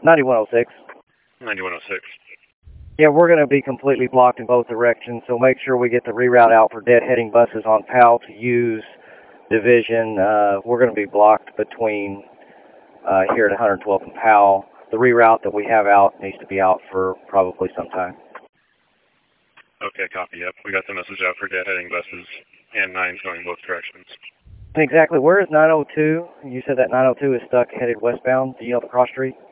9106. 9106. Yeah, we're going to be completely blocked in both directions, so make sure we get the reroute out for deadheading buses on PAL to use division. We're going to be blocked between here at 112th and PAL. The reroute that we have out needs to be out for probably some time. Okay, copy. Yep, we got the message out for deadheading buses and 9s going both directions. Exactly. Where is 902? You said that 902 is stuck headed westbound. Do you know the cross street?